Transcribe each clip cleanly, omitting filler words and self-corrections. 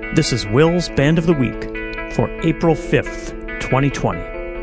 This is Will's Band of the Week for April 5th, 2020.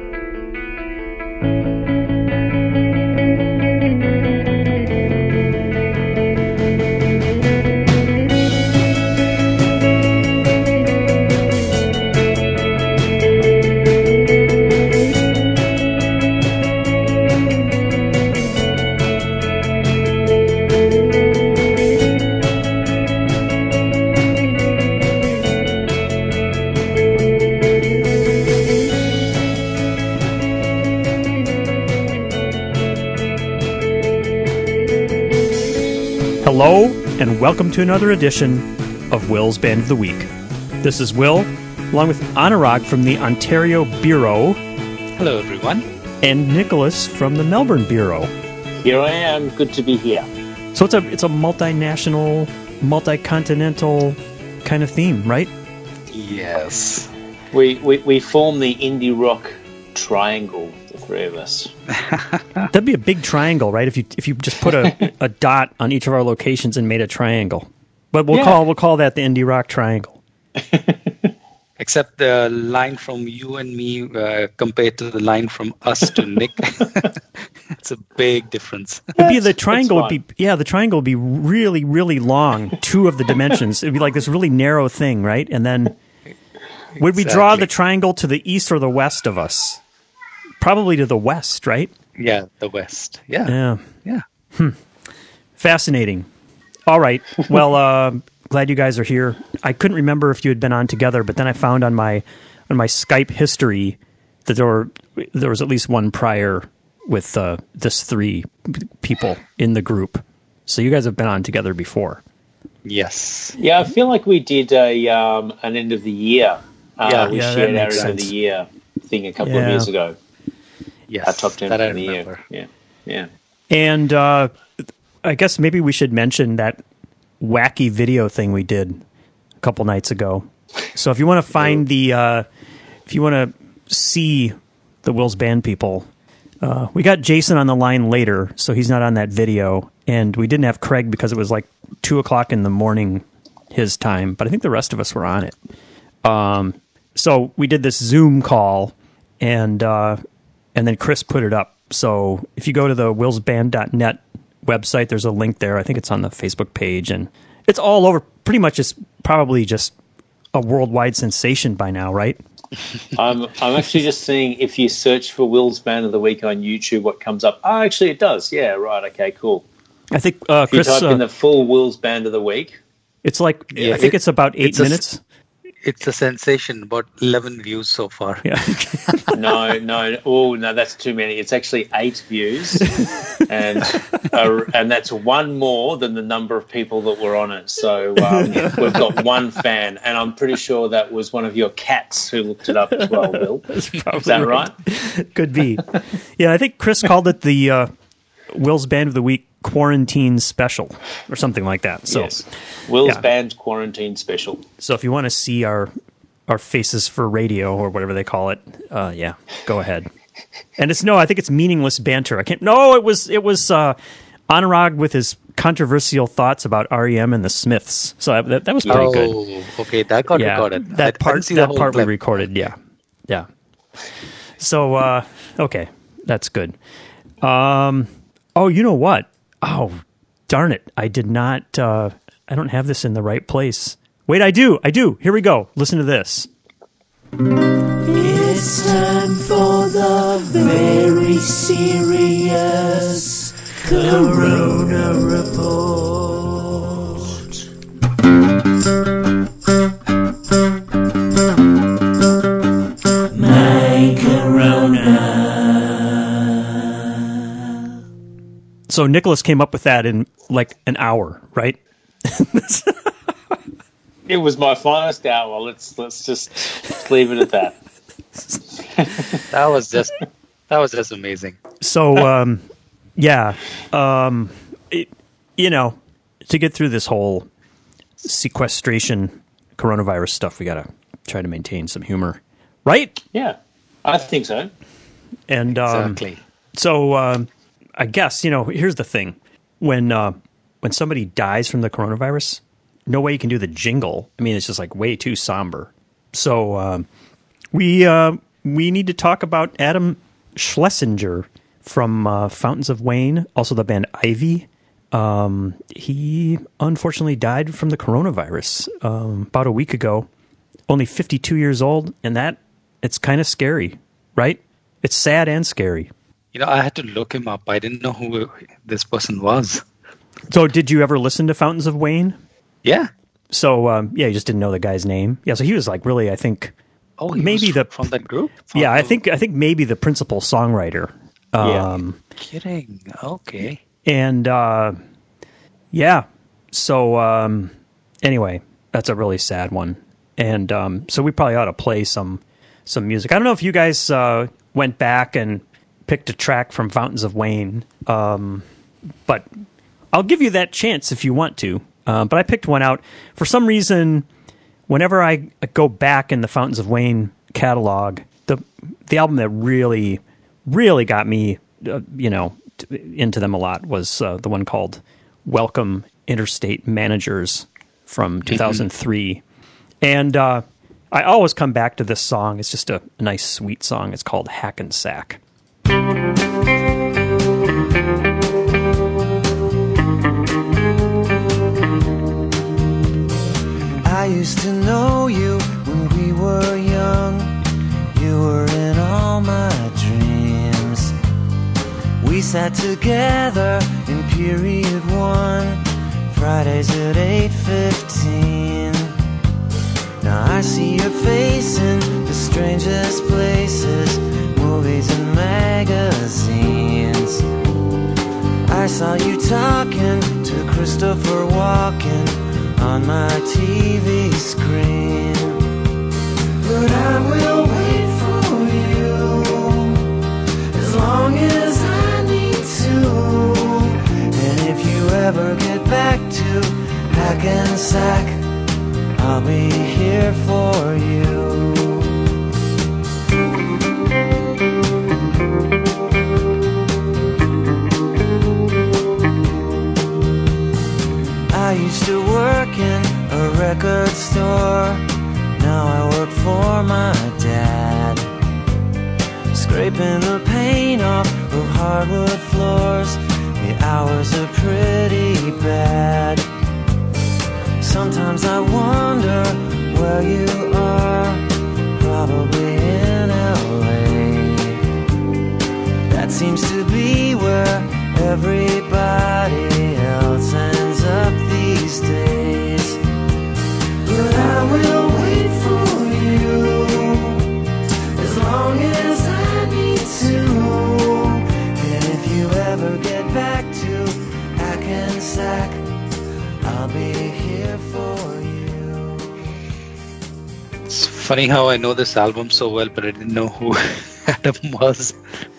Hello, and welcome to another edition of Will's Band of the Week. This is Will, along with Anurag from the Ontario Bureau. Hello, everyone. And Nicholas from the Melbourne Bureau. Here I am. Good to be here. So it's a multinational, multi-continental kind of theme, right? Yes. We form the indie rock triangle, the three of us. That'd be a big triangle, right? If you just put a dot on each of our locations and made a triangle. But we'll call that the indie rock triangle. Except the line from you and me compared to the line from us to Nick, it's a big difference. It'd be the triangle would be really, really long. Two of the dimensions. It'd be like this really narrow thing, right? And then would we draw the triangle to the east or the west of us? Probably to the west, right? Yeah, the west. Yeah. Fascinating. All right. Well, glad you guys are here. I couldn't remember if you had been on together, but then I found on my Skype history that there was at least one prior with this three people in the group. So you guys have been on together before. Yes. Yeah, I feel like we did an end of the year. We shared our end of the year thing a couple of years ago. Yes, our top 10 that for I the remember. year. Yeah. And I guess maybe we should mention that wacky video thing we did a couple nights ago. So if you want to find if you want to see the Will's Band people, we got Jason on the line later, so he's not on that video. And we didn't have Craig because it was like 2:00 in the morning his time, but I think the rest of us were on it. So we did this Zoom call, and then Chris put it up. So if you go to the willsband.net website, there's a link there. I think it's on the Facebook page, and it's all over. Pretty much, it's probably just a worldwide sensation by now, right? I'm actually just seeing if you search for Will's Band of the Week on YouTube, what comes up. Oh, actually, it does. Yeah, right. Okay, cool. I think if Chris, you type in the full Will's Band of the Week, it's like I think it's about 8 minutes. It's a sensation, about 11 views so far. Yeah. No. Oh, no, that's too many. It's actually 8 views, and that's one more than the number of people that were on it. So we've got one fan, and I'm pretty sure that was one of your cats who looked it up as well, Will. Is that right? Could be. Yeah, I think Chris called it the Will's Band of the Week Quarantine Special or something like that. So, yes. Will's Band Quarantine Special. So if you want to see our faces for radio or whatever they call it, go ahead. And I think it's meaningless banter. It was Anurag with his controversial thoughts about REM and the Smiths. So that was pretty good. Oh, okay, that got recorded. That part we recorded. Yeah. So okay, that's good. Oh, you know what? Oh, darn it. I did not, I don't have this in the right place. Wait, I do. Here we go. Listen to this. It's time for the very serious Corona Report. My Corona. So Nicholas came up with that in like an hour, right? It was my finest hour. Let's just leave it at that. That was just amazing. So to get through this whole sequestration coronavirus stuff, we gotta try to maintain some humor, right? Yeah, I think so. And exactly. So I guess here's the thing: when somebody dies from the coronavirus, no way you can do the jingle. I mean, it's just like way too somber. So we need to talk about Adam Schlesinger from Fountains of Wayne, also the band Ivy. He unfortunately died from the coronavirus about a week ago. Only 52 years old, and it's kind of scary, right? It's sad and scary. I had to look him up. I didn't know who this person was. So did you ever listen to Fountains of Wayne? Yeah. So, you just didn't know the guy's name. Yeah, so he was like really, I think... Oh, maybe from that group? Yeah, I think maybe the principal songwriter. Kidding. Okay. And, so, anyway, that's a really sad one. And so we probably ought to play some music. I don't know if you guys went back and picked a track from Fountains of Wayne, but I'll give you that chance if you want to. But I picked one out. For some reason, whenever I go back in the Fountains of Wayne catalog, the album that really, really got me, into them a lot was the one called Welcome Interstate Managers from 2003. And I always come back to this song. It's just a nice, sweet song. It's called Hackensack. I used to know you when we were young. You were in all my dreams. We sat together in period 1, Fridays at 8:15. Now I see your face in the strangest places, movies and magazines. I saw you talking to Christopher Walken on my TV screen. But I will wait for you as long as I need to. And if you ever get back to Hackensack, I'll be here for you. I used to work in a record store. Now I work for my dad, scraping the paint off of hardwood floors. The hours are pretty bad. Sometimes I wonder where you are, probably in LA. That seems to be where everybody else ends up these days. But I will wait for you as long as I need to. And if you ever get back to Hackensack, I'll be here for you. It's funny how I know this album so well, but I didn't know who Adam was.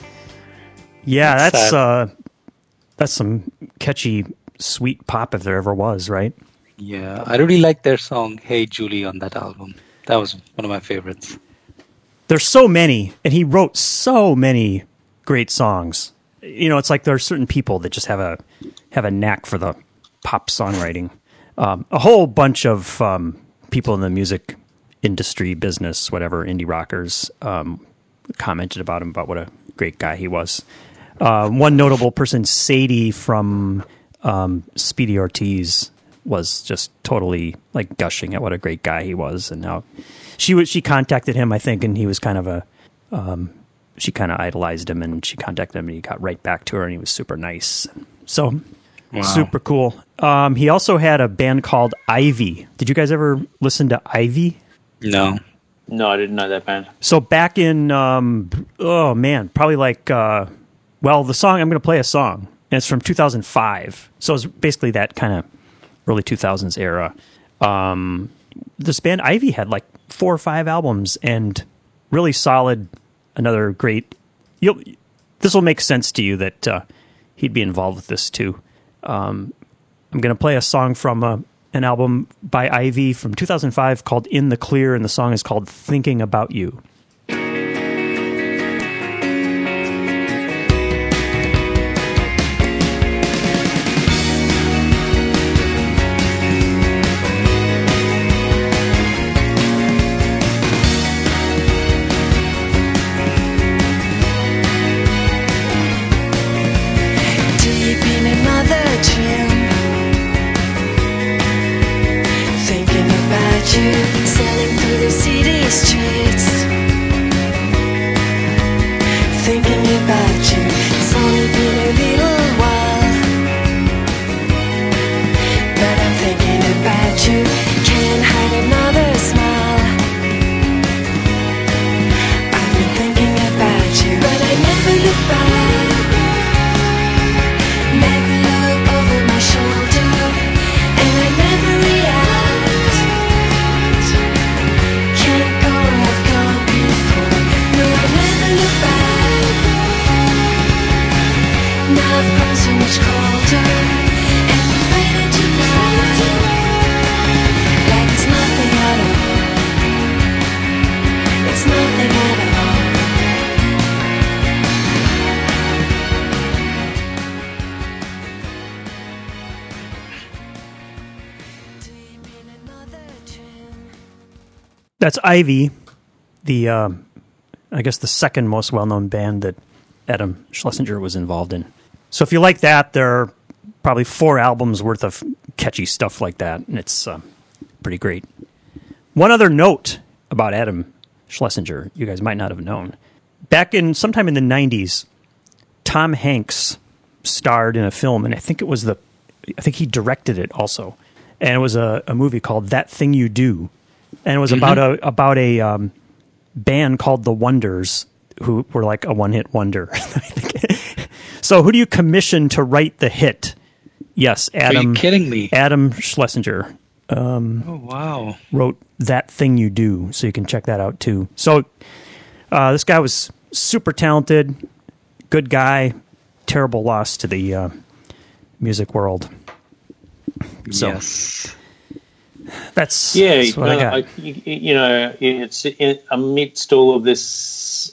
Yeah, that's some catchy, sweet pop if there ever was, right? Yeah, I really like their song "Hey Julie" on that album. That was one of my favorites. There's so many, and he wrote so many great songs. It's like there are certain people that just have a knack for the pop songwriting. A whole bunch of people in the music industry, business, whatever, indie rockers, commented about him, about what a great guy he was. One notable person, Sadie from Speedy Ortiz, was just totally like gushing at what a great guy he was, and how she contacted him, I think, and he was kind of she kind of idolized him, and she contacted him, and he got right back to her, and he was super nice. So, wow. Super cool. He also had a band called Ivy. Did you guys ever listen to Ivy? No, I didn't know that band. So back in probably like the song, I'm going to play a song, and it's from 2005. So it's basically that kind of early 2000s era. This band Ivy had like 4 or 5 albums and really solid. Another great. This will make sense to you that he'd be involved with this too. I'm going to play a song from an album by Ivy from 2005 called "In the Clear," and the song is called "Thinking About You." you, sailing through the city streets, thinking about you. It's only been a little while, but I'm thinking about you. Can't hide another smile. I've been thinking about you, but I never look back, never look over my shoulder, and I never react. Can't go where I've gone before. No, I never look back. Now I've grown so much colder and I'm faded to black, like it's nothing at all. It's nothing at all. Deep in another dream. That's Ivy, the I guess the second most well-known band that Adam Schlesinger was involved in. So if you like that, there are probably 4 albums worth of catchy stuff like that, and it's pretty great. One other note about Adam Schlesinger, you guys might not have known. Back in sometime in the 90s, Tom Hanks starred in a film, and I think he directed it also. And it was a movie called That Thing You Do. And it was about a band called The Wonders, who were like a one-hit wonder. So who do you commission to write the hit? Yes, Adam. Are you kidding me? Adam Schlesinger Oh, wow. wrote That Thing You Do, so you can check that out too. So this guy was super talented, good guy, terrible loss to the music world. So Yes. that's what I got. It's amidst all of this,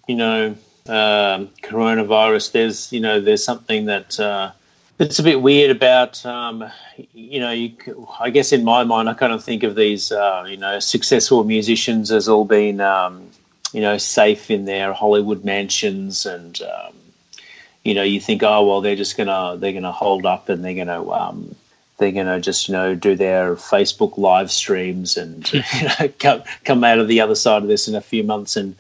coronavirus. There's something that that's a bit weird about. I guess in my mind, I kind of think of these, successful musicians as all being, safe in their Hollywood mansions, and you think, oh well, they're gonna hold up, and they're gonna just do their Facebook live streams and come out of the other side of this in a few months, and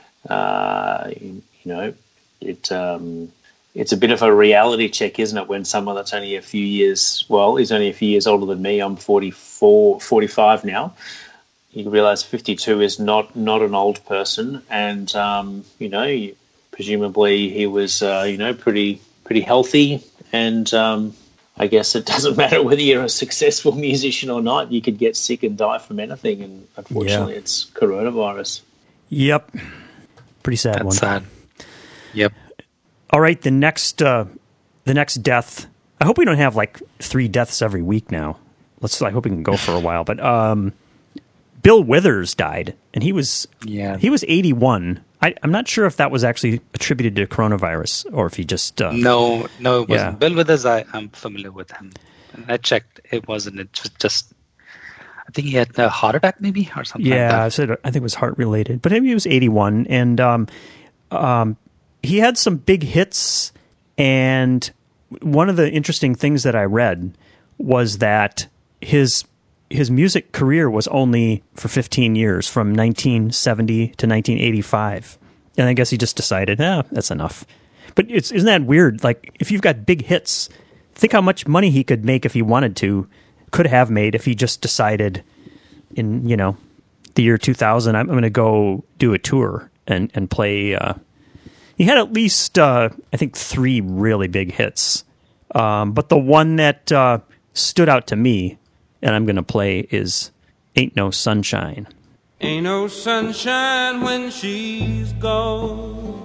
it's a bit of a reality check, isn't it, when someone that's only a few years older than me. I'm 45 now. You realise 52 is not an old person, and presumably he was pretty healthy, and I guess it doesn't matter whether you're a successful musician or not. You could get sick and die from anything, and unfortunately, It's coronavirus. Yep, pretty sad one. That's sad. Yep. All right, the next death. I hope we don't have like 3 deaths every week now. I hope we can go for a while. But Bill Withers died, and he was 81. I'm not sure if that was actually attributed to coronavirus or if he just No, it wasn't. Yeah. Bill Withers, I'm familiar with him. And I checked, it wasn't. It was just, I think he had a heart attack maybe or something like that. I think it was heart related, but he was 81, and he had some big hits. And one of the interesting things that I read was that his music career was only for 15 years, from 1970 to 1985. And I guess he just decided, that's enough. But isn't that weird? Like, if you've got big hits, think how much money he could make if he wanted to, could have made if he just decided in, the year 2000, I'm going to go do a tour and play. He had at least, I think, 3 really big hits. But the one that stood out to me, and I'm going to play, is Ain't No Sunshine. Ain't no sunshine when she's gone.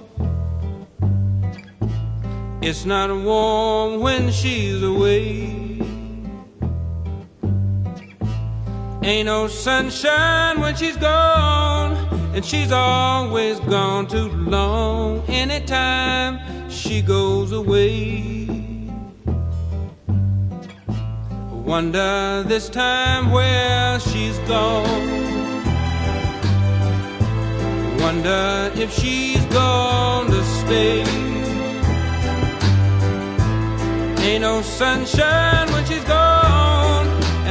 It's not warm when she's away. Ain't no sunshine when she's gone, and she's always gone too long. Anytime she goes away, wonder this time where she's gone. Wonder if she's gonna stay. Ain't no sunshine when she's gone,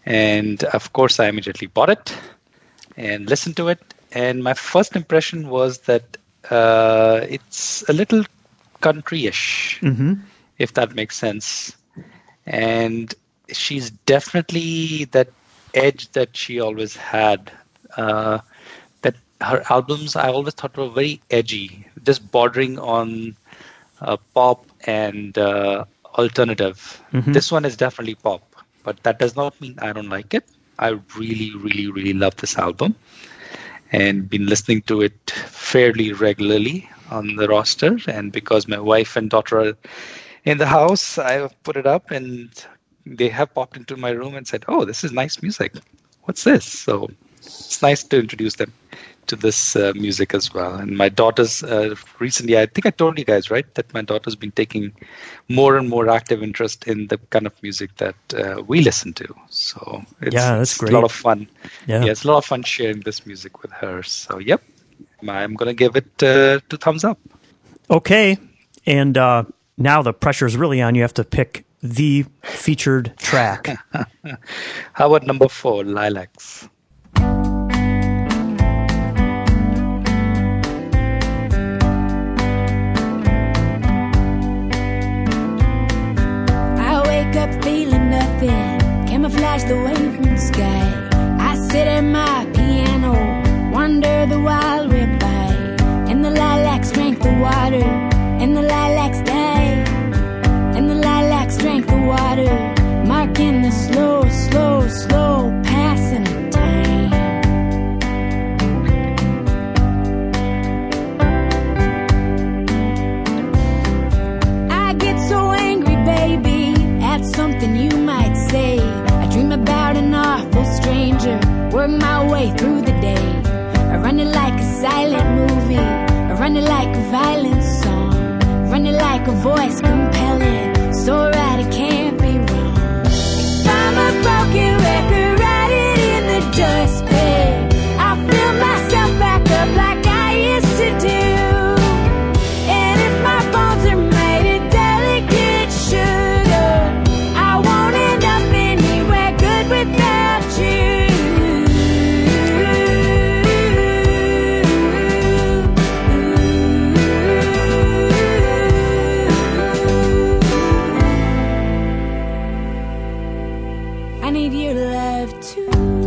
And of course, I immediately bought it and listened to it. And my first impression was that it's a little country-ish, if that makes sense. And she's definitely that edge that she always had. That her albums, I always thought were very edgy, just bordering on pop and alternative. This one is definitely pop, but that does not mean I don't like it. I really, really, really love this album and been listening to it fairly regularly on the roster. And because my wife and daughter are in the house, I put it up and they have popped into my room and said, "Oh, this is nice music. What's this?" So it's nice to introduce them to this music as well. And my daughter's recently, I think I told you guys, right, that my daughter's been taking more and more active interest in the kind of music that we listen to. So that's great. A lot of fun. Yeah, it's a lot of fun sharing this music with her. So, yep, I'm going to give it 2 thumbs up. Okay. And now the pressure is really on. You have to pick the featured track. How about number 4, Lilacs? Camouflage the wavering sky. I sit at my piano, wonder the while we're by. And the lilacs drank the water, and the lilacs died. And the lilacs drank the water, marking the slow, slow, slow passing of time. I get so angry, baby, at something you might say. Dream about an awful stranger, work my way through the day. I run it like a silent movie, I run it like a violent song, run it like a voice compelling, so right it can't be wrong. If I'm a broken record, write it in the dustbin. I'll fill myself back up like I used to do. And if my bones are made of delicate sugar, I won't end up anywhere good without you. I need your love too.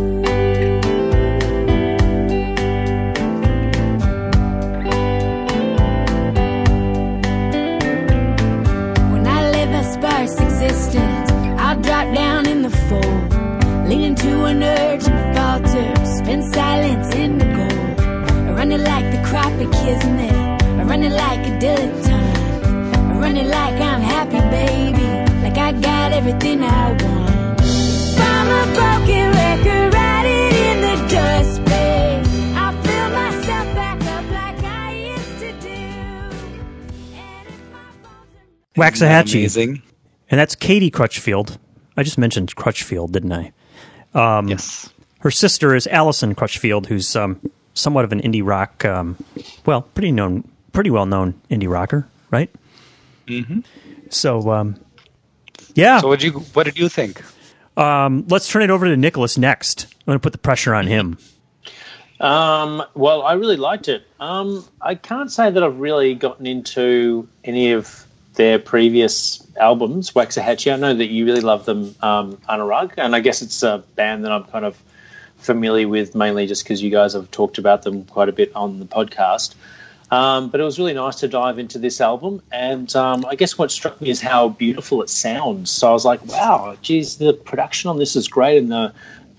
When I live a sparse existence, I'll drop down in the fold, lean into an urgent falter, spin silence into gold. I run it like the Crappie Kismet, I run it like a dilettante, I run it like I'm happy, baby, like I got everything I want. If I'm a broken record, write it in the dustbin. I'll fill myself back up like I used to do. And if my bones are Waxahachie. Amazing. And that's Katie Crutchfield. I just mentioned Crutchfield, didn't I? Yes. Her sister is Alison Crutchfield, who's somewhat of an indie rock, pretty well known indie rocker, right? Mm-hmm. So, yeah. So what did you think? Let's turn it over to Nicholas next. I'm going to put the pressure on him. Well, I really liked it. I can't say that I've really gotten into any of their previous albums, Waxahachie. I know that you really love them, Anurag, and I guess it's a band that I'm kind of familiar with mainly just because you guys have talked about them quite a bit on the podcast. But it was really nice to dive into this album, and I guess what struck me is how beautiful it sounds. So I was like, "Wow, geez, the production on this is great," and the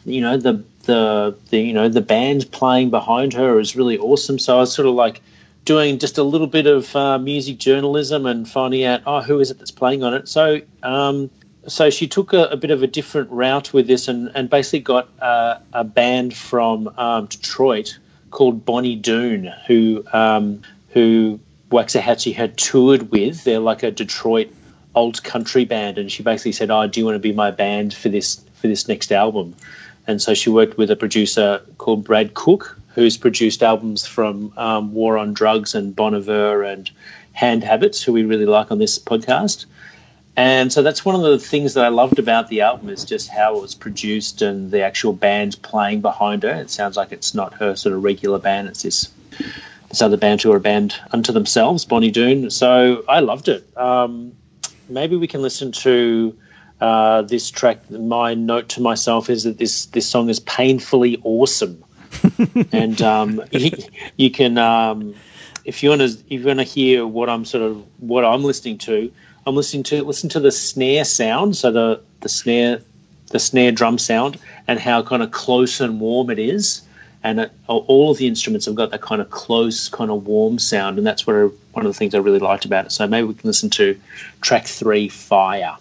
band playing behind her is really awesome. So I was sort of like doing just a little bit of music journalism and finding out, who is it that's playing on it? So she took a bit of a different route with this, and basically got a band from Detroit called Bonnie Doon, who Waxahachie had toured with. They're like a Detroit old country band, and she basically said, do you want to be my band for this next album? And so she worked with a producer called Brad Cook, who's produced albums from War on Drugs and Bon Iver and Hand Habits, who we really like on this podcast. And so that's one of the things that I loved about the album is just how it was produced and the actual band playing behind her. It sounds like it's not her sort of regular band. It's this other band who are a band unto themselves, Bonnie Doon. So I loved it. Maybe we can listen to this track. My note to myself is that this song is painfully awesome. And you can, if you want to hear what I'm listening to, listen to the snare sound, so the snare drum sound, and how kind of close and warm it is. And all of the instruments have got that kind of close, kind of warm sound, and that's one of the things I really liked about it. So maybe we can listen to track 3, Fire.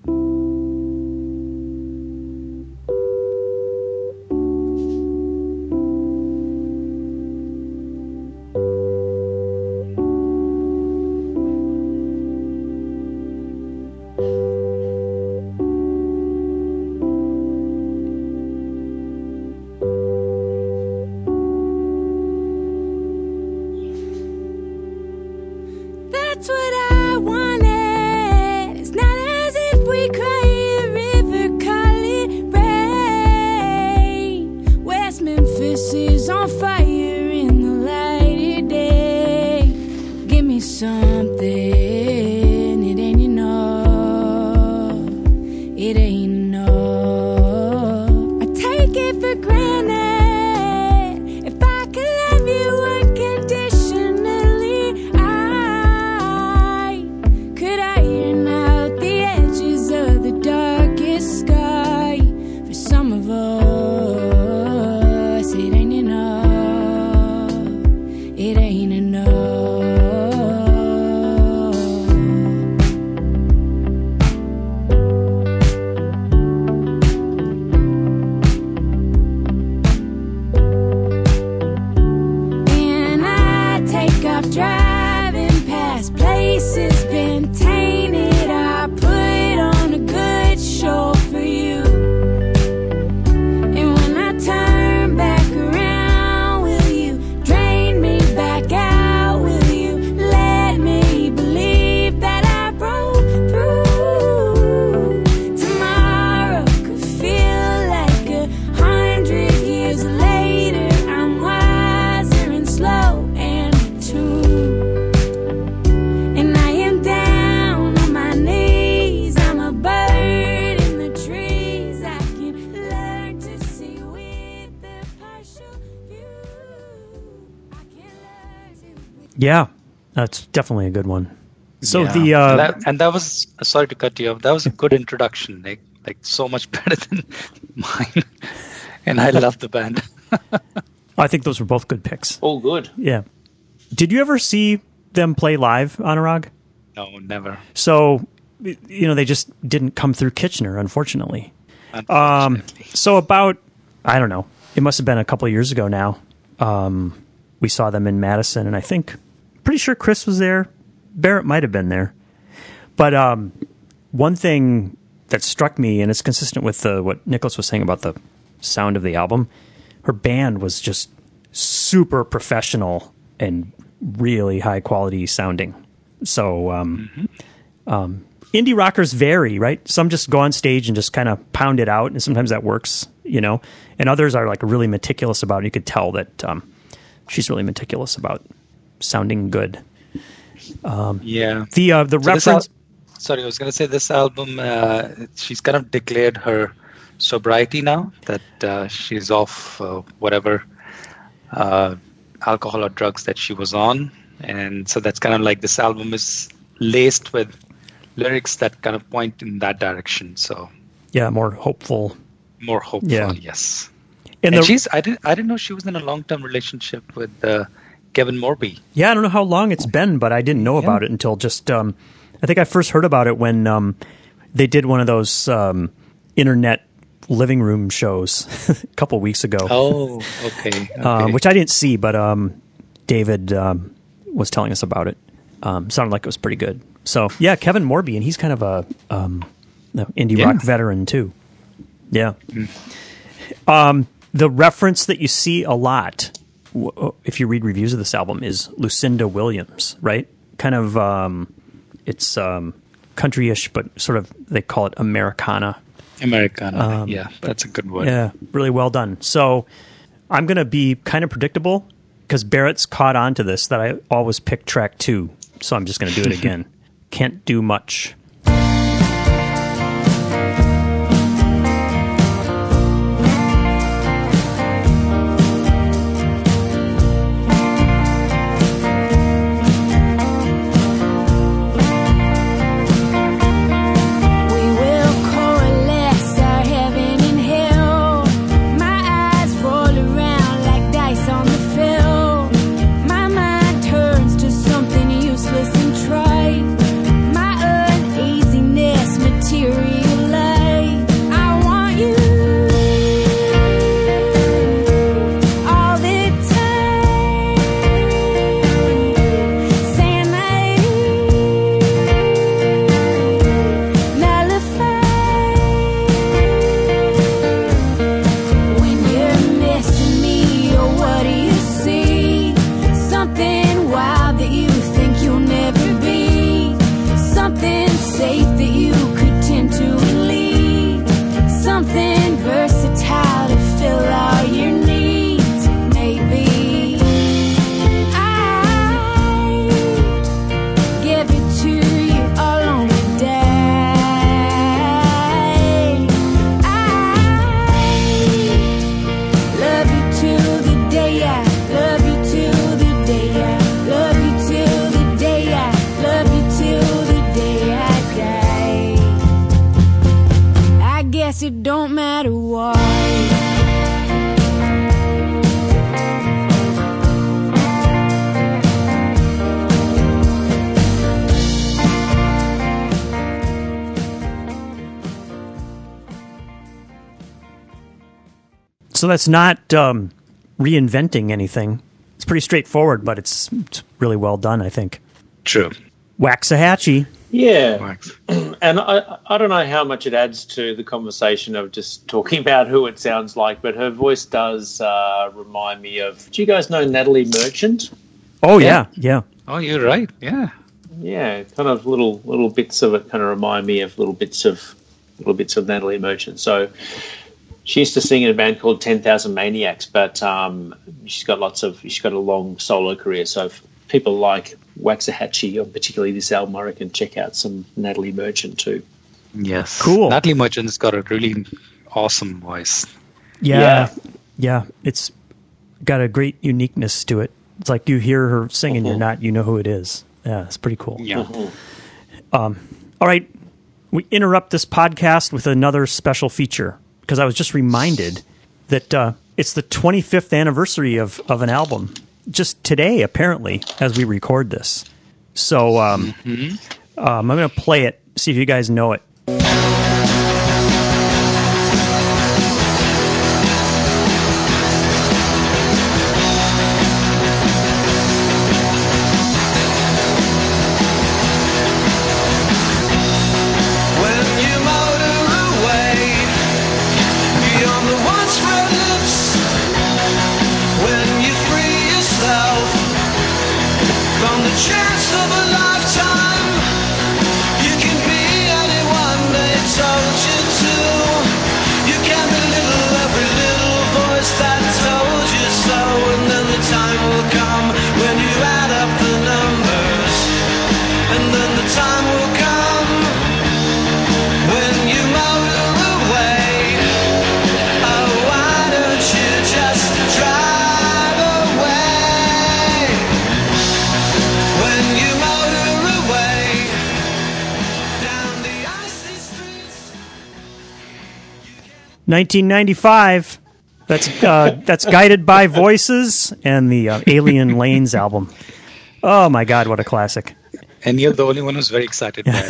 That's what I wanted. It's not as if we cry a river, call it rain. West Memphis is on fire in the light of day. Give me something, it ain't enough. It ain't enough. I take it for granted. If I could love you unconditionally, I could iron out the edges of the darkest sky. For some of us, it ain't enough. It ain't enough. And I take off driving past places been tainted. I put on a good show for you. And when I turn back around, will you drain me back out? Will you let me believe that I broke through? Tomorrow could feel like 100 years later. I'm wiser and slow and tuned. And I am down on my knees. I'm a bird in the trees. I can learn to see with the partial view. I can learn to. Yeah, that's definitely a good one. So Yeah. And that was, sorry to cut you off, that was a good introduction, Nick. Like so much better than mine. And I love the band. I think those were both good picks. All good. Yeah. Did you ever see them play live, Anurag? No, never. So, they just didn't come through Kitchener, unfortunately. Unfortunately. So about, I don't know, it must have been a couple of years ago now. We saw them in Madison, and pretty sure Chris was there. Barrett might have been there. But one thing that struck me, and it's consistent with what Nicholas was saying about the sound of the album, her band was just super professional and really high quality sounding. So indie rockers vary, right? Some just go on stage and just kind of pound it out, and sometimes that works, and others are like really meticulous about it. You could tell that she's really meticulous about sounding good. Yeah. The So reference. Sorry, I was going to say this album, she's kind of declared her sobriety now, that she's off whatever alcohol or drugs that she was on. And so that's kind of like this album is laced with lyrics that kind of point in that direction. So Yeah, more hopeful. more hopeful, Yeah. yes. And And the- I didn't know she was in a long-term relationship with Kevin Morby. Yeah, I don't know how long it's been, but I didn't know about it until just. I think I first heard about it when they did one of those internet living room shows a couple weeks ago, Oh, okay. which I didn't see, but David was telling us about it. Sounded like it was pretty good. So yeah, Kevin Morby, and he's kind of a indie rock veteran too. Yeah. The reference that you see a lot, if you read reviews of this album, is Lucinda Williams, right? Kind of, it's country-ish, but sort of, they call it Americana. Americana. Yeah, that's a good word. Yeah, really well done. So I'm going to be kind of predictable because Barrett's caught on to this, that I always pick track 2. So I'm just going to do it again. Can't do much. It don't matter why. So that's not reinventing anything. It's pretty straightforward, but it's really well done, I think. True. Yeah. Wax. And I don't know how much it adds to the conversation of just talking about who it sounds like, but her voice does remind me of... Do you guys know Natalie Merchant? Oh, yeah. Oh, you're right. Yeah. Yeah, kind of little bits of it kind of remind me of little bits of Natalie Merchant. So she used to sing in a band called 10,000 Maniacs, but she's got a long solo career. So if people like Waxahachie, or particularly this album, I reckon check out some Natalie Merchant too. Yes. Cool. Natalie Merchant's got a really awesome voice. Yeah. It's got a great uniqueness to it. It's like you hear her sing and you know who it is. Yeah, it's pretty cool. Yeah. All right. We interrupt this podcast with another special feature because I was just reminded that it's the 25th anniversary of an album. Just today, apparently, as we record this. So I'm going to play it, see if you guys know it. Chance of a lifetime, you can be anyone they told you to. You can belittle every little voice that told you so, and then the time will come when you add up the numbers, and then the time will come when you motor away. Oh, why don't you just drive away? When you motor away down the icy streets. 1995. That's Guided by Voices and the Alien Lanes album. Oh my God, what a classic! And you're the only one who's very excited by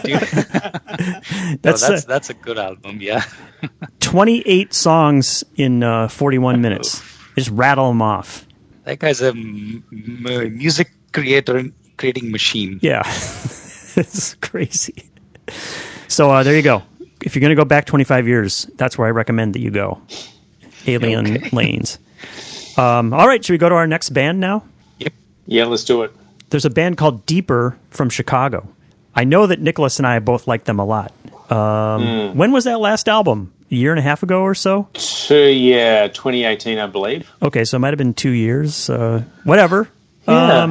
it. That's a good album, yeah. 28 songs in 41 minutes. Just rattle them off. That guy's a music creating machine. Yeah, it's crazy. So there you go. If you're going to go back 25 years, that's where I recommend that you go. Alien Lanes. All right, should we go to our next band now? Yep. Yeah, let's do it. There's a band called Deeper from Chicago. I know that Nicholas and I both like them a lot. When was that last album? A year and a half ago or so? 2018, I believe. Okay, so it might have been 2 years. Whatever. Yeah.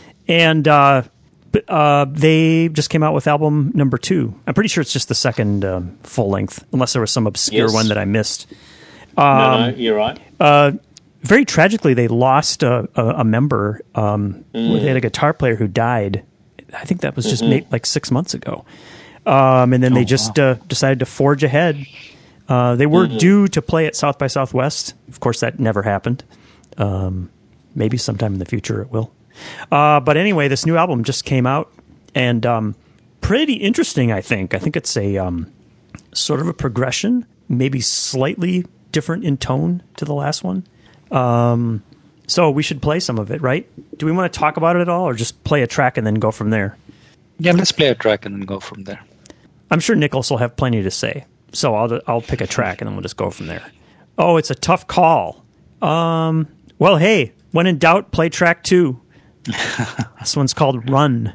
They just came out with album number 2. I'm pretty sure it's just the second full length, unless there was some obscure one that I missed. No, you're right. Very tragically, they lost a member. They had a guitar player who died. I think that was just like 6 months ago. And then they just decided to forge ahead. They were due to play at South by Southwest. Of course, that never happened. Maybe sometime in the future it will. But anyway, this new album just came out, and pretty interesting, I think. I think it's a sort of a progression, maybe slightly different in tone to the last one. So we should play some of it, right? Do we want to talk about it at all, or just play a track and then go from there? Yeah, let's play a track and then go from there. I'm sure Nicholas will have plenty to say, so I'll pick a track and then we'll just go from there. Oh, it's a tough call. Well, hey, when in doubt, play track 2. This one's called Run.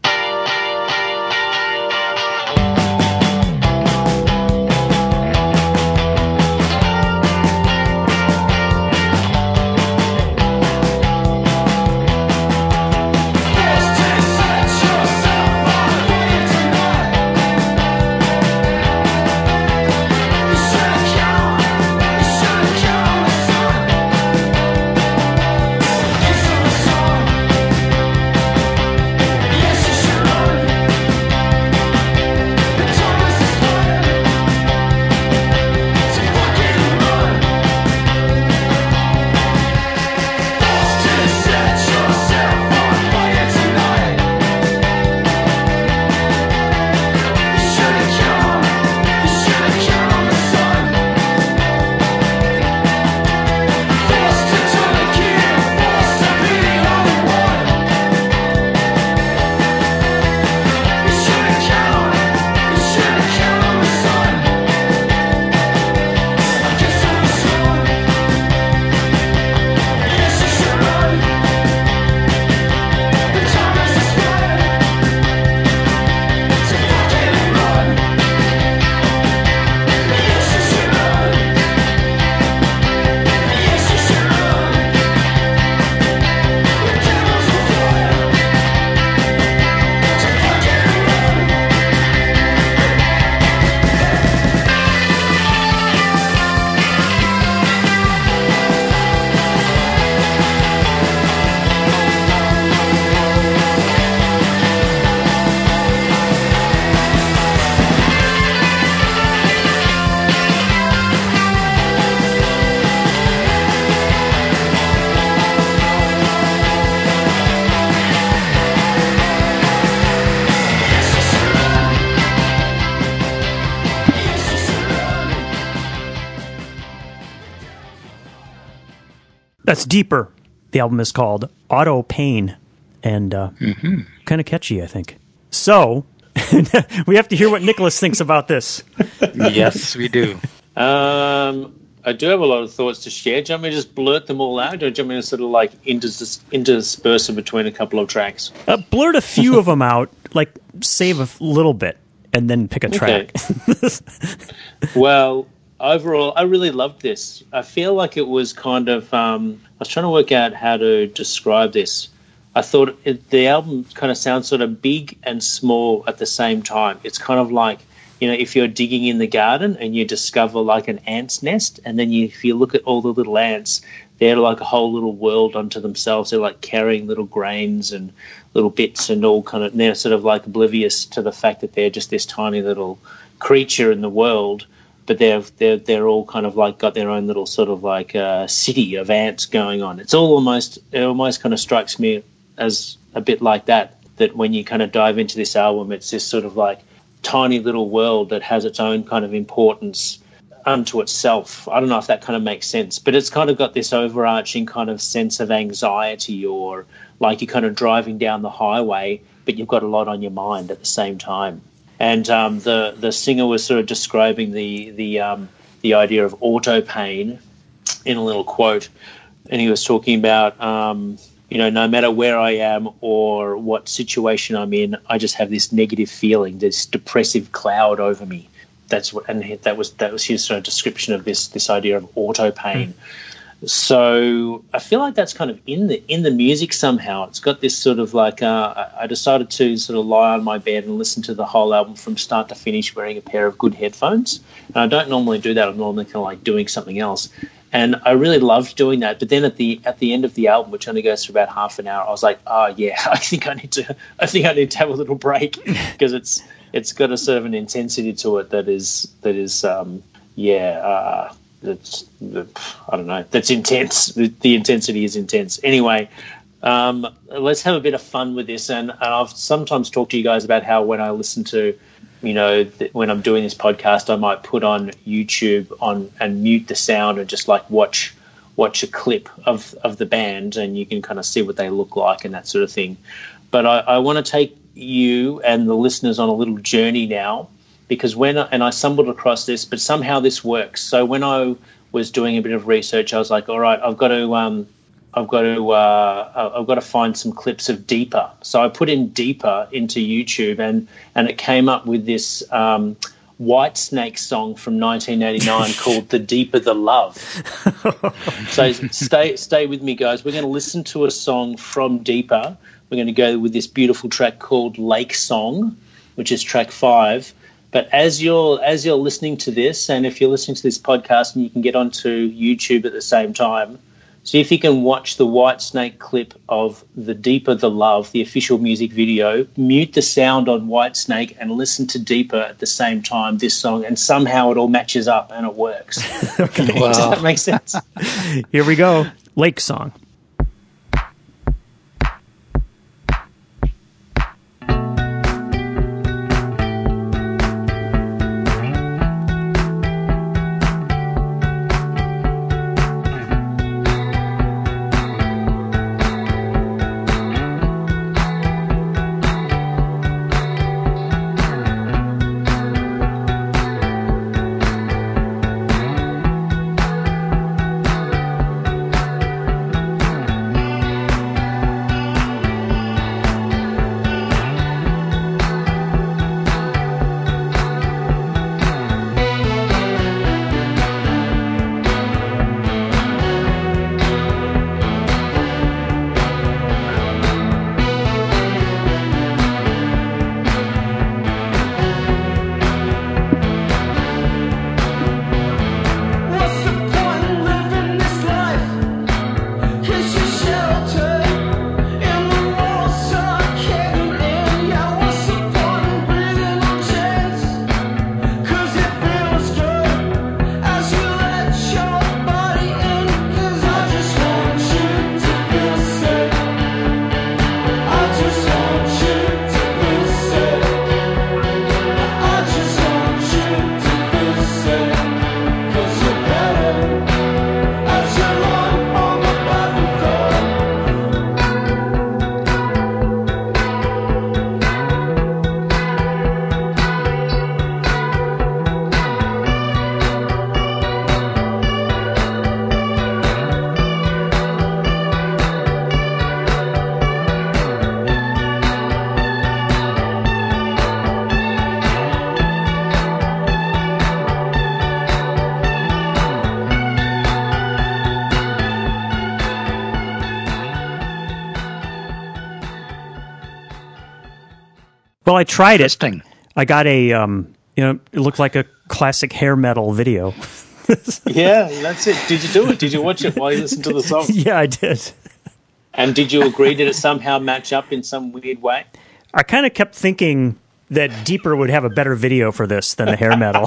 That's Deeper. The album is called Auto Pain, and kind of catchy, I think. So, we have to hear what Nicholas thinks about this. Yes, we do. I do have a lot of thoughts to share. Do you want me to just blurt them all out, or do you want me to sort of like intersperse them between a couple of tracks? Blurt a few of them out, like save a little bit, and then pick a track. Okay. Well, overall, I really loved this. I feel like it was kind of... I was trying to work out how to describe this. I thought the album kind of sounds sort of big and small at the same time. It's kind of like, you know, if you're digging in the garden and you discover like an ant's nest, and then if you look at all the little ants, they're like a whole little world unto themselves. They're like carrying little grains and little bits and all kind of... They're sort of like oblivious to the fact that they're just this tiny little creature in the world. But they're all kind of like got their own little sort of like city of ants going on. It almost kind of strikes me as a bit like that when you kind of dive into this album, it's this sort of like tiny little world that has its own kind of importance unto itself. I don't know if that kind of makes sense, but it's kind of got this overarching kind of sense of anxiety, or like you're kind of driving down the highway, but you've got a lot on your mind at the same time. And the singer was sort of describing the idea of auto pain in a little quote, and he was talking about no matter where I am or what situation I'm in, I just have this negative feeling, this depressive cloud over me. That was his sort of description of this idea of auto pain. So I feel like that's kind of in the music somehow. It's got this sort of like I decided to sort of lie on my bed and listen to the whole album from start to finish wearing a pair of good headphones. And I don't normally do that. I'm normally kind of like doing something else. And I really loved doing that. But then at the end of the album, which only goes for about half an hour, I was like, oh yeah, I think I need to have a little break because it's got a sort of an intensity to it that is that's I don't know. That's intense. The intensity is intense. Anyway, let's have a bit of fun with this. And I've sometimes talked to you guys about how when I listen to, when I'm doing this podcast, I might put on YouTube and mute the sound and just like watch a clip of the band, and you can kind of see what they look like and that sort of thing. But I want to take you and the listeners on a little journey now. Because I stumbled across this, but somehow this works. So when I was doing a bit of research, I was like, all right, I've got to find some clips of Deeper. So I put in Deeper into YouTube, and it came up with this Whitesnake song from 1989 called "The Deeper the Love." So stay with me, guys. We're going to listen to a song from Deeper. We're going to go with this beautiful track called "Lake Song," which is track 5. But as you're listening to this, and if you're listening to this podcast and you can get onto YouTube at the same time, see if you can watch the Whitesnake clip of "The Deeper the Love," the official music video, mute the sound on Whitesnake and listen to Deeper at the same time, this song, and somehow it all matches up and it works. Okay. Wow. Does that make sense? Here we go. Lake Song. Well, I tried it. I got a, it looked like a classic hair metal video. Yeah, that's it. Did you do it? Did you watch it while you listened to the song? Yeah, I did. And did you agree? Did it somehow match up in some weird way? I kind of kept thinking that Deeper would have a better video for this than the hair metal.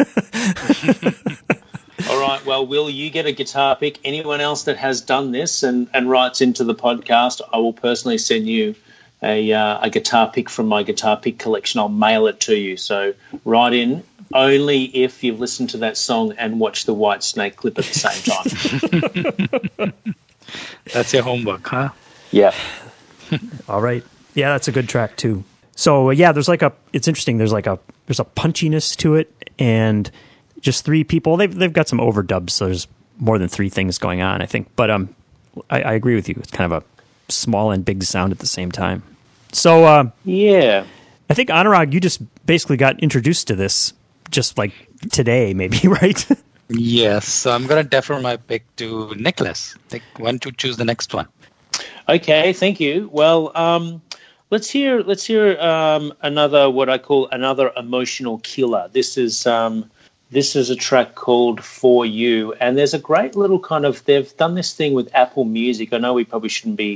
All right. Well, Will, you get a guitar pick. Anyone else that has done this and writes into the podcast, I will personally send you a guitar pick from my guitar pick collection. I'll mail it to you. So write in only if you've listened to that song and watched the Whitesnake clip at the same time. That's your homework, huh? Yeah. All right. Yeah, that's a good track too. So there's it's interesting. There's a punchiness to it, and just three people. They've got some overdubs, so there's more than three things going on, I think. But I agree with you. It's kind of a small and big sound at the same time. So Yeah. I think, Anurag, you just basically got introduced to this just like today, maybe, right? Yes, so I'm going to defer my pick to Nicholas. Why don't you choose the next one? Okay, thank you. Well, let's hear another, what I call another emotional killer. This is a track called For You, and there's a great little kind of, they've done this thing with Apple Music. I know we probably shouldn't be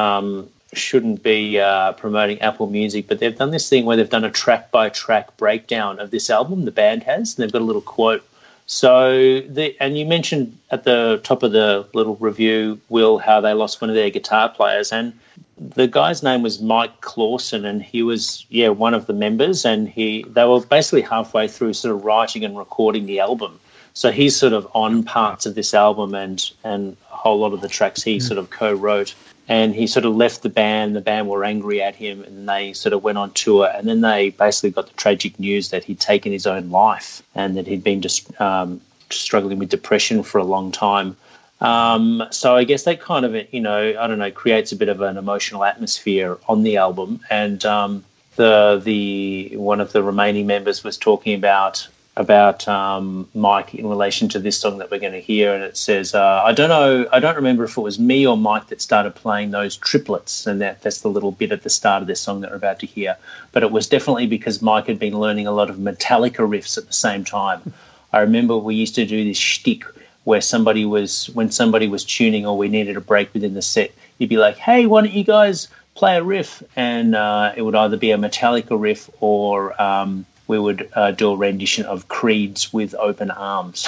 promoting Apple Music, but they've done this thing where they've done a track by track breakdown of this album. The band has, and they've got a little quote. So, and you mentioned at the top of the little review, Will, how they lost one of their guitar players, and the guy's name was Mike Clausen, and he was one of the members, and they were basically halfway through sort of writing and recording the album. So he's sort of on parts of this album, and a whole lot of the tracks he sort of co-wrote. And he sort of left the band. The band were angry at him, and they sort of went on tour. And then they basically got the tragic news that he'd taken his own life, and that he'd been just struggling with depression for a long time. So I guess that kind of, creates a bit of an emotional atmosphere on the album. And the one of the remaining members was talking about Mike in relation to this song that we're going to hear, and it says, I don't remember if it was me or Mike that started playing those triplets, and that's the little bit at the start of this song that we're about to hear, but it was definitely because Mike had been learning a lot of Metallica riffs at the same time. I remember we used to do this shtick where when somebody was tuning or we needed a break within the set, you'd be like, hey, why don't you guys play a riff? And it would either be a Metallica riff or we would do a rendition of Creed's With Open Arms,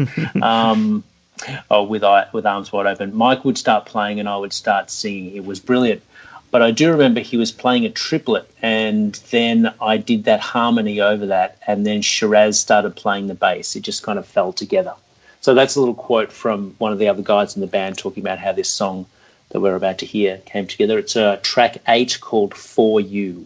or with Arms Wide Open. Mike would start playing and I would start singing. It was brilliant. But I do remember he was playing a triplet, and then I did that harmony over that, and then Shiraz started playing the bass. It just kind of fell together. So that's a little quote from one of the other guys in the band talking about how this song that we're about to hear came together. It's track 8 called For You.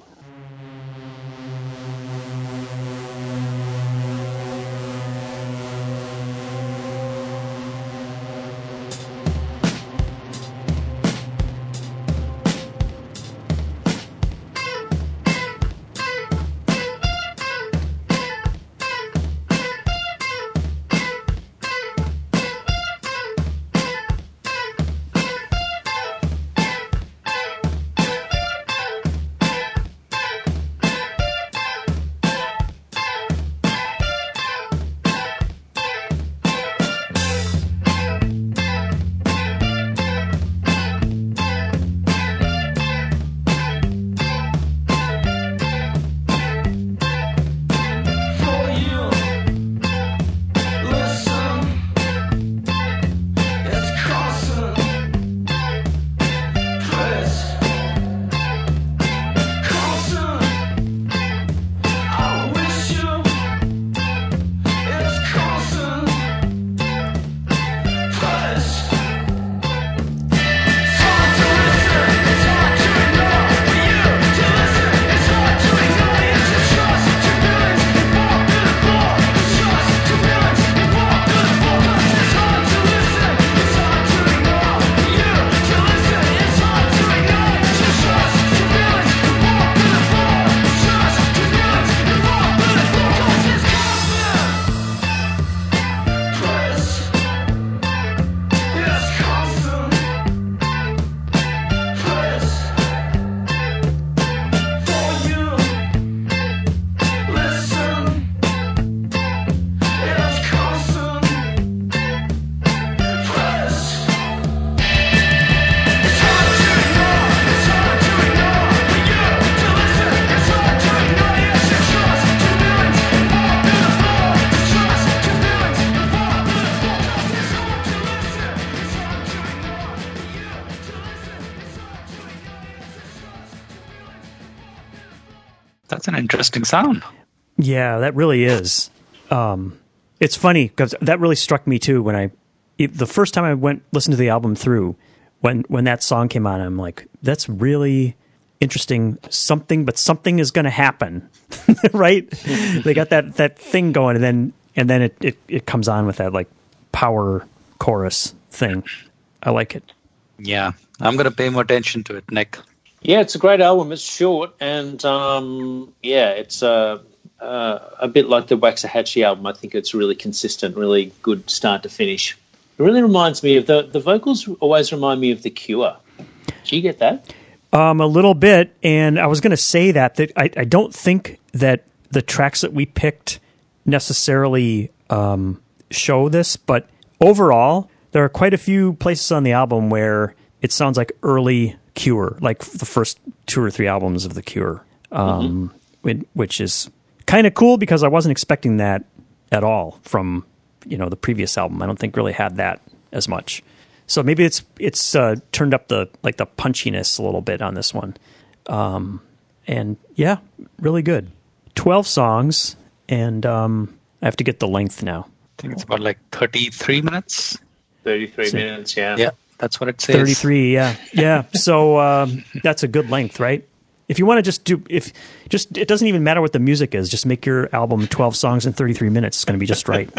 That's an interesting sound. Yeah, that really is. It's funny because that really struck me too when the first time I listened to the album through, when that song came on, I'm like, that's really interesting. Something is going to happen, right? They got that thing going, and then it comes on with that like power chorus thing. I like it. Yeah, I'm going to pay more attention to it, Nick. Yeah, it's a great album. It's short, and it's a bit like the Waxahachie album. I think it's really consistent, really good start to finish. It really reminds me of the vocals. Always remind me of The Cure. Do you get that? A little bit, and I was going to say that I don't think that the tracks that we picked necessarily show this, but overall, there are quite a few places on the album where it sounds like early Cure, like the first 2 or 3 albums of The Cure, which is kind of cool because I wasn't expecting that at all from the previous album. I don't think really had that as much. So maybe it's turned up the punchiness a little bit on this one. And yeah, really good. 12 songs, and I have to get the length now. I think it's about like 33 minutes. 33 minutes, yeah. Yeah, that's what it says. 33, yeah. Yeah. So that's a good length, right? If you want to it doesn't even matter what the music is, just make your album 12 songs in 33 minutes. It's going to be just right.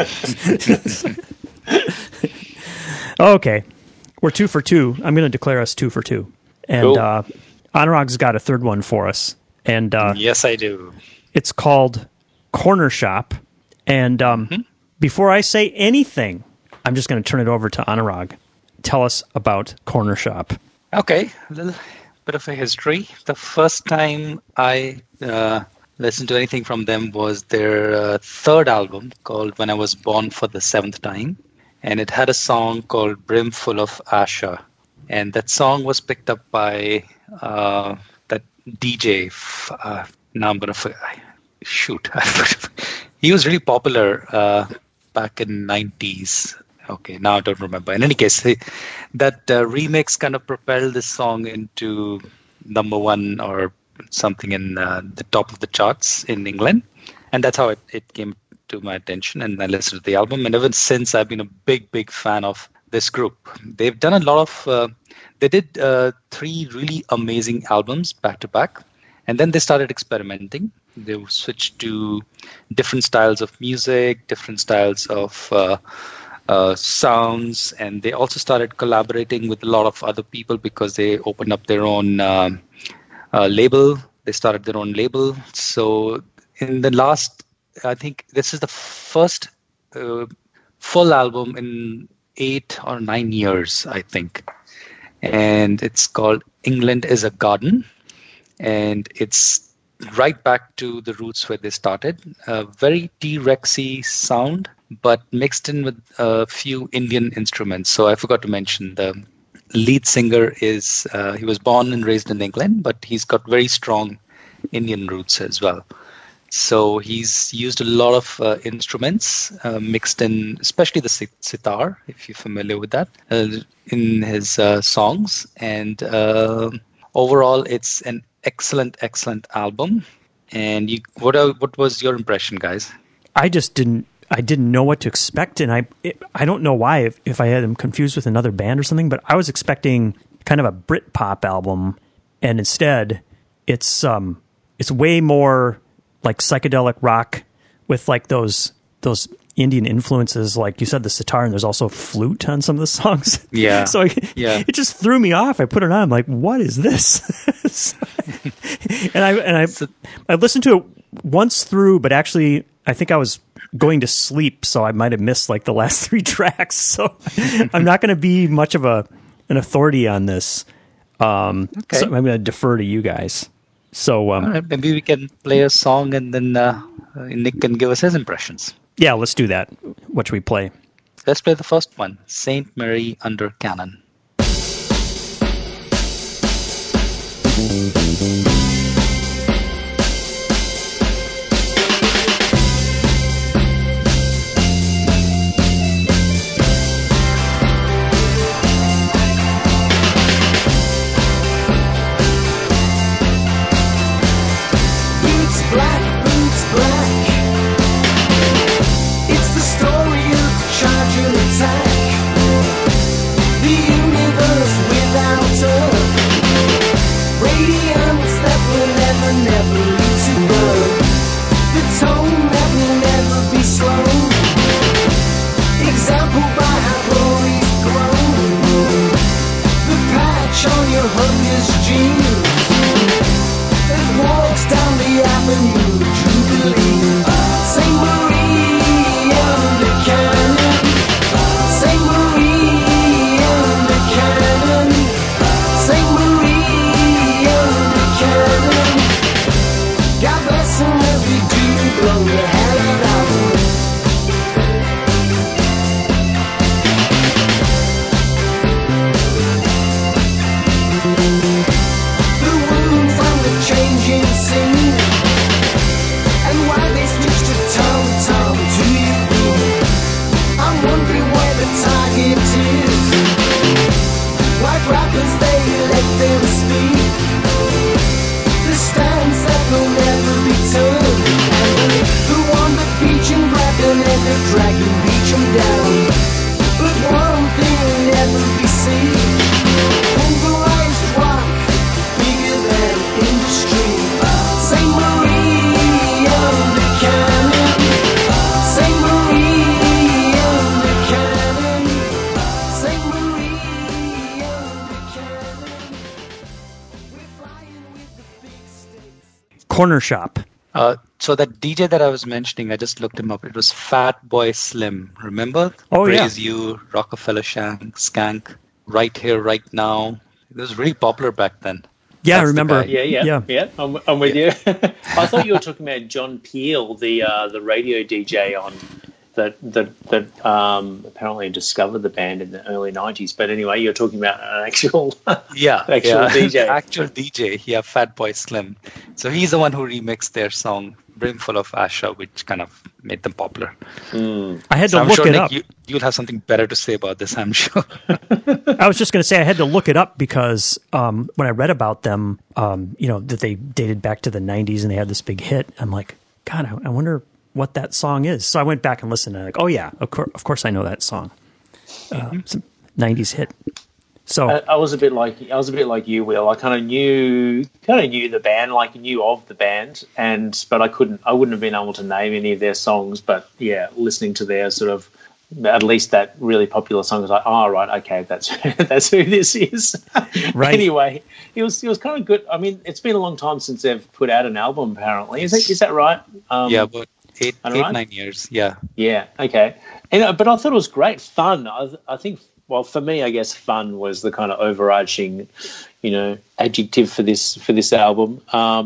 Okay. We're 2 for 2. I'm going to declare us 2 for 2. And cool. Anurag's got a third one for us. And yes, I do. It's called Corner Shop. And before I say anything, I'm just going to turn it over to Anurag. Tell us about Corner Shop. Okay, a little bit of a history. The first time I listened to anything from them was their third album called When I Was Born for the Seventh Time. And it had a song called Brimful of Asha. And that song was picked up by that DJ. Now I'm going to shoot. He was really popular back in 90s. Okay, now I don't remember. In any case, that remix kind of propelled this song into number 1 or something in the top of the charts in England. And that's how it came to my attention, and I listened to the album. And ever since, I've been a big fan of this group. They've done a lot of... they did 3 really amazing albums back to back. And then they started experimenting. They switched to different styles of music, different styles of sounds, and they also started collaborating with a lot of other people because they opened up their own label. They started their own label. So in the last, I think this is the first full album in 8 or 9 years, I think. And it's called England is a Garden. And it's right back to the roots where they started. A very T-Rexy sound, but mixed in with a few Indian instruments. So I forgot to mention the lead singer is, he was born and raised in England, but he's got very strong Indian roots as well. So he's used a lot of instruments mixed in, especially the sitar, if you're familiar with that, in his songs. And overall, it's an excellent album. And what was your impression, guys? I didn't know what to expect, and I don't know why, if I had them confused with another band or something, but I was expecting kind of a Britpop album, and instead it's way more like psychedelic rock with like those Indian influences, like you said, the sitar, and there's also flute on some of the songs. Yeah. So it just threw me off. I put it on. I'm like, what is this? and I listened to it once through, but actually I think I was going to sleep, so I might have missed like the last 3 tracks. So I'm not going to be much of an authority on this. Okay. So I'm going to defer to you guys. So all right, maybe we can play a song and then Nick can give us his impressions. Yeah, let's do that. What should we play? Let's play the first one, Saint Mary Under Cannon. The universe without a radiance switch on your hunger's jeans. It walks down the avenue of Jubilee. St. Marie under cannon. St. Marie under cannon. St. Marie under cannon. God bless him as we do blow the hell out of him. The wound from the changing scene, and why they switched to tom-tom to you. I'm wondering where the target is. Like rappers, they let them speak. The stance that will never be turned. And the one that beach and grab and then the dragon beach them down. But one thing will never be seen. Pulverized rock, bigger than industry. St. Marie under cannon. St. Marie under cannon. St. Marie under cannon. We're flying with the big stakes. Corner Shop. So that DJ that I was mentioning, I just looked him up. It was Fat Boy Slim. Remember? Oh, yeah. Praise You, Rockefeller Skank, Right Here, Right Now. It was really popular back then. Yeah, I That's the remember. guy. Yeah. I'm with you. I thought you were talking about John Peel, the radio DJ on that apparently discovered the band in the early 90s. But anyway, you're talking about an actual DJ. Actual DJ. Yeah, Fat Boy Slim. So he's the one who remixed their song Brimful of Asha, which kind of made them popular. I had to I'm look sure, it Nick, up. you'll have something better to say about this, I'm sure. I was just going to say I had to look it up because when I read about them, that they dated back to the 90s and they had this big hit, I'm like, God, I wonder what that song is. So I went back and listened and I'm like, oh yeah, of course I know that song. Some 90s hit. So I was a bit like you, Will. I kind of knew the band, like knew of the band, but I wouldn't have been able to name any of their songs. But yeah, listening to their sort of at least that really popular song was like, oh right, okay, that's who this is. Right. Anyway, it was kind of good. I mean, it's been a long time since they've put out an album. Apparently, is that right? Yeah, but 9 years. Yeah. Yeah. Okay. But I thought it was great fun. I think. Well, for me, I guess fun was the kind of overarching, adjective for this album.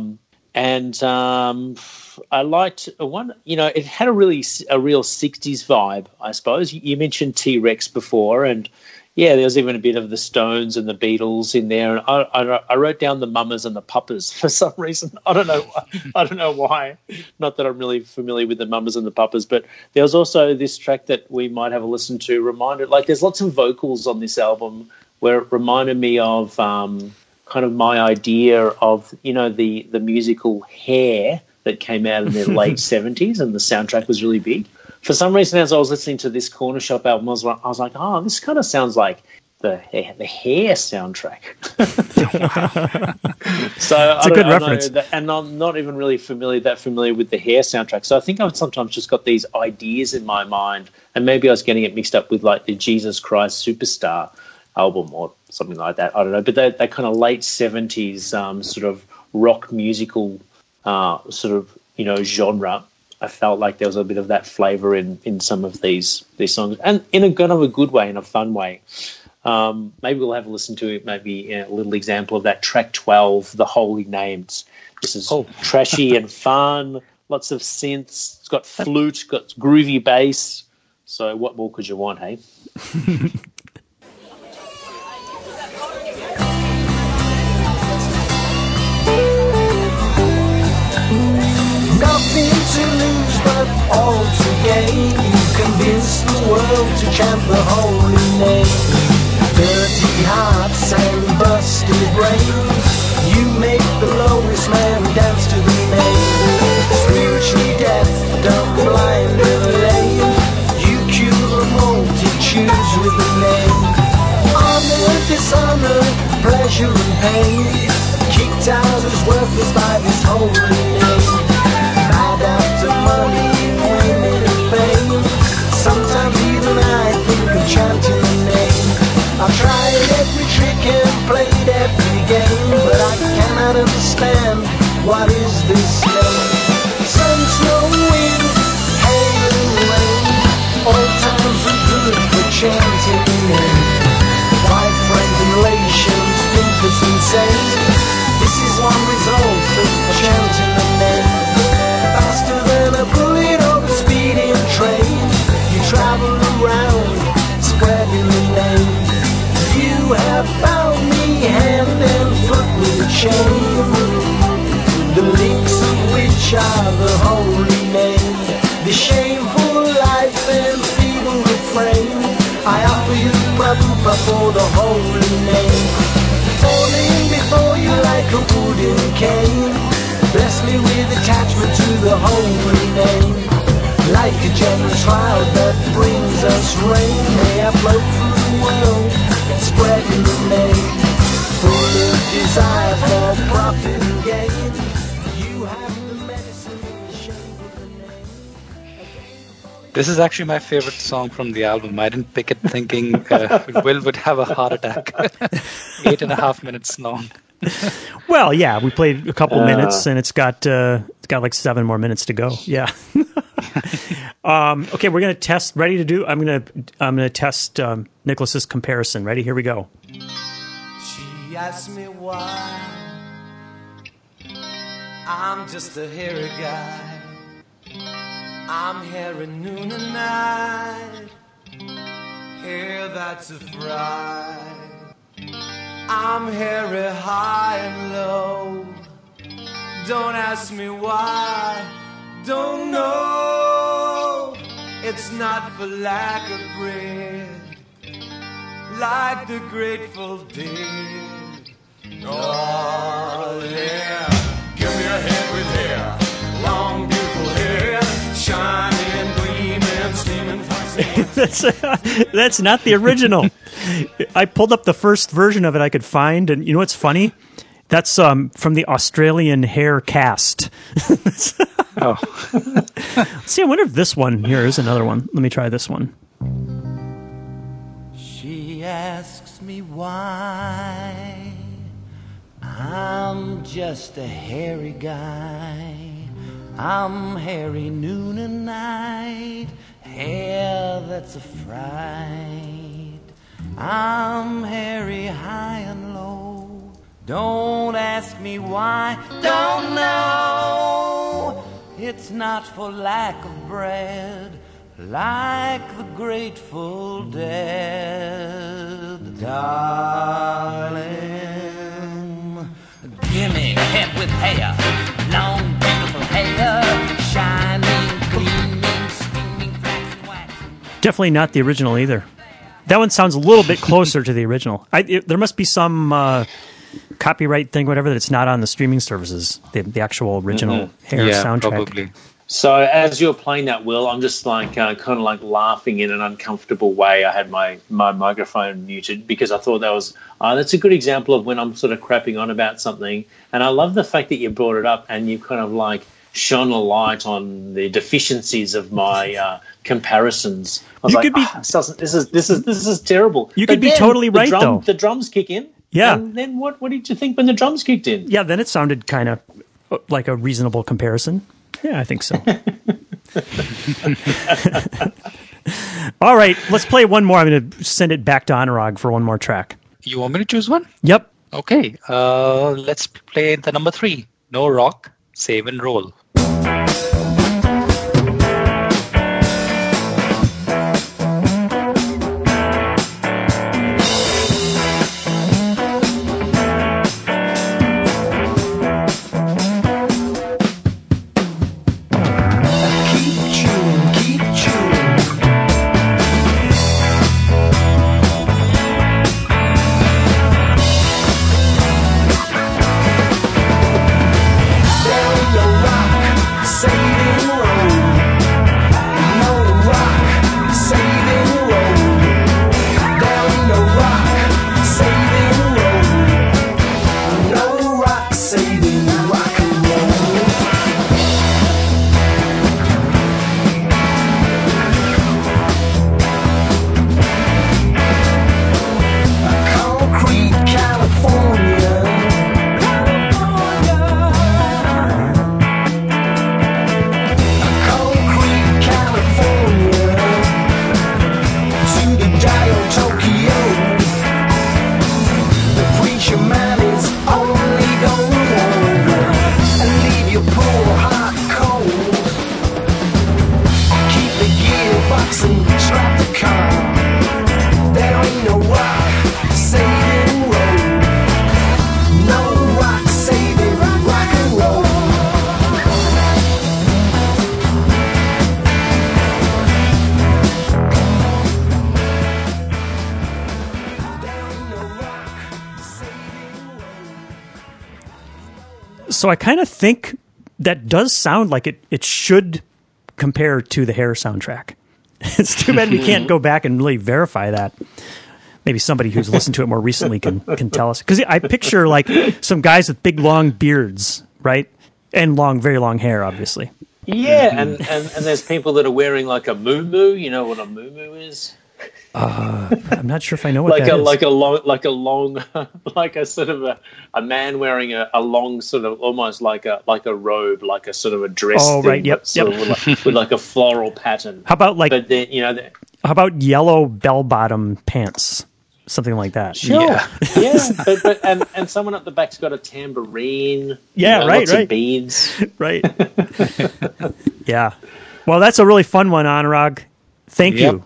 I liked one. It had a real 60s vibe, I suppose. You mentioned T-Rex before, and yeah, there was even a bit of the Stones and the Beatles in there. And I wrote down the Mamas and the Papas for some reason. I don't know why. Not that I'm really familiar with the Mamas and the Papas, but there was also this track that we might have a listen to. There's lots of vocals on this album where it reminded me of kind of my idea of the musical Hair that came out in the late 70s, and the soundtrack was really big. For some reason, as I was listening to this Corner Shop album, I was like, oh, this kind of sounds like the Hair soundtrack. So it's a good reference. And I'm not even really familiar with the Hair soundtrack. So I think I've sometimes just got these ideas in my mind, and maybe I was getting it mixed up with like the Jesus Christ Superstar album or something like that. I don't know. But that kind of late 70s sort of rock musical genre. I felt like there was a bit of that flavour in some of these songs, and in a kind of a good way, in a fun way. Maybe we'll have a listen to it. Maybe a little example of that track 12, The Holy Names. This is trashy and fun. Lots of synths. It's got flute. Got groovy bass. So what more could you want, hey? Nothing to lose but all to gain. You convince the world to chant the holy name. Dirty hearts and busted brains. You make the lowest man dance to the name. Spiritually deaf, dumb, blind and lame. You cure the multitudes with the name. Honor, dishonor, pleasure and pain. Kicked out as worthless by this holy name. Mad after money, women and fame. Sometimes even I think of chanting the name. I've tried every trick and played What is this name? Sun, snow, wind, hail and rain. All times are good for chanting the name. White franticulations think it's insane. This is one result of chanting the name. Faster than a bullet or a speeding train, you travel around spreading the name. You have bound me hand and foot with a chain, the links of which are the holy name. The shameful life and feeble refrain, I offer you Prabhupada for the holy name. Falling before you like a wooden cane, bless me with attachment to the holy name. Like a gentle trial that brings us rain, may I float through the world, spreading the name. Full of desire for profit and gain, you have the medicine in the shape of the name. This is actually my favorite song from the album. I didn't pick it thinking Will would have a heart attack. 8.5 minutes long. Well, yeah, we played a couple minutes, and it's got like 7 more minutes to go. Yeah. Okay, we're gonna test. Ready to do? I'm gonna test Nicholas's comparison. Ready? Here we go. She asked me why I'm just a hairy guy. I'm hairy noon and night, hair that's a fry. I'm hairy high and low. Don't ask me why, don't know. It's not for lack of bread, like the Grateful Dead. Oh yeah, give me a head with hair, long beautiful hair, shining, gleaming, steaming, flashing. That's not the original. I pulled up the first version of it I could find, and you know what's funny? That's from the Australian Hair Cast. Oh. See, I wonder if this one here is another one. Let me try this one. She asks me why I'm just a hairy guy. I'm hairy noon and night, hair that's a fright. I'm hairy high and low. Don't ask me why, don't know. It's not for lack of bread, like the Grateful Dead. Darling, gimme head with hair, long beautiful hair, shining, gleaming, steaming, flaxen, waxen. Definitely not the original either. That one sounds a little bit closer to the original. There must be some copyright thing, whatever, that it's not on the streaming services, the actual original Hair soundtrack. Probably. So as you're playing that, Will, I'm just like kind of like laughing in an uncomfortable way. I had my microphone muted because I thought that's a good example of when I'm sort of crapping on about something. And I love the fact that you brought it up and you kind of like shone a light on the deficiencies of my comparisons. I was this is terrible. You could be totally right, though. The drums kick in. Yeah. And then what did you think when the drums kicked in? Yeah, then it sounded kind of like a reasonable comparison. Yeah, I think so. All right, let's play one more. I'm going to send it back to Anurag for one more track. You want me to choose one? Yep. Okay, let's play the number 3. No rock, save and roll. Down the rock, that your man is only gonna want and leave your poor heart cold. Keep the gearbox and strap the car. There ain't no rock saving road. No rock saving rock and roll. So I kind of think that does sound like it should compare to the Hair soundtrack. It's too bad we can't go back and really verify that. Maybe somebody who's listened to it more recently can tell us. Because I picture like some guys with big long beards, right? And very long hair, obviously. Yeah, and there's people that are wearing like a muumuu. You know what a muumuu is? I'm not sure if I know what that is. Like a sort of a man wearing a long sort of almost like a robe, like a sort of a dress. Oh, thing, right, yep. With like a floral pattern. How about like? But then, how about yellow bell-bottom pants? Something like that. Sure. Yeah. But and someone at the back's got a tambourine. Yeah, right, lots right. of beads. Right. Yeah. Well, that's a really fun one, Anurag. Thank you.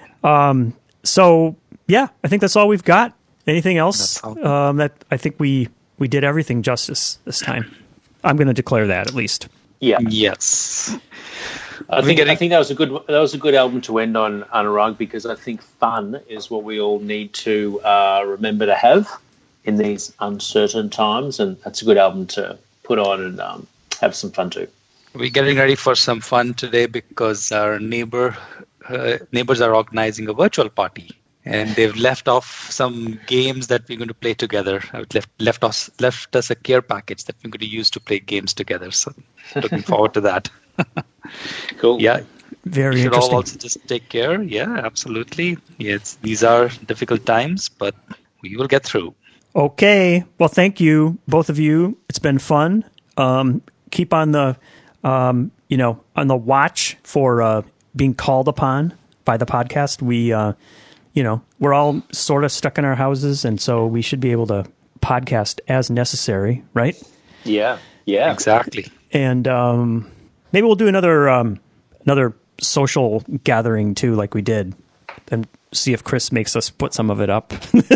So yeah, I think that's all we've got. Anything else? That I think we did everything justice this time. I'm going to declare that at least. Yeah. Yes. I think that was a good album to end on, Anurag, because I think fun is what we all need to remember to have in these uncertain times, and that's a good album to put on and have some fun too. We're getting ready for some fun today because our neighbors are organizing a virtual party, and they've left off some games that we're going to play together. Left us a care package that we're going to use to play games together. So looking forward to that. Cool. Yeah. Very we should interesting. all also just take care. Yeah, absolutely. Yes, these are difficult times, but we will get through. Okay. Well, thank you, both of you. It's been fun. Keep on the, on the watch for being called upon by the podcast. We, we're all sort of stuck in our houses, and so we should be able to podcast as necessary, right? Yeah. Exactly. And maybe we'll do another social gathering too, like we did, and see if Chris makes us put some of it up.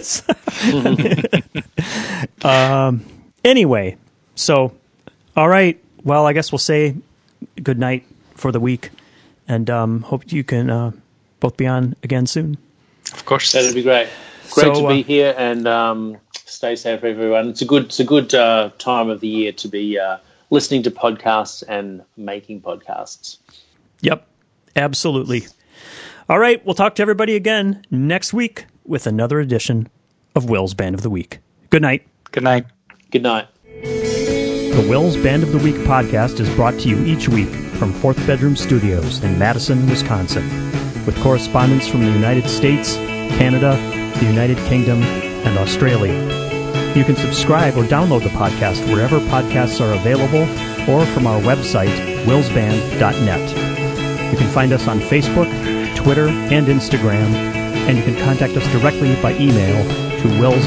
Anyway, so all right. Well, I guess we'll say good night for the week, and hope you can both be on again soon. Of course, that'd be great. Great to be here, and stay safe, everyone. It's a good time of the year to be listening to podcasts and making podcasts. Yep, absolutely. All right, we'll talk to everybody again next week with another edition of Will's Band of the Week. Good night. Good night. Good night. The Will's Band of the Week podcast is brought to you each week from Fourth Bedroom Studios in Madison, Wisconsin, with correspondents from the United States, Canada, the United Kingdom, and Australia. You can subscribe or download the podcast wherever podcasts are available or from our website, willsband.net. You can find us on Facebook, Twitter, and Instagram, and you can contact us directly by email to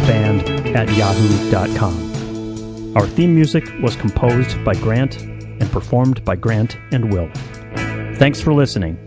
willsband@yahoo.com. Our theme music was composed by Grant and performed by Grant and Will. Thanks for listening.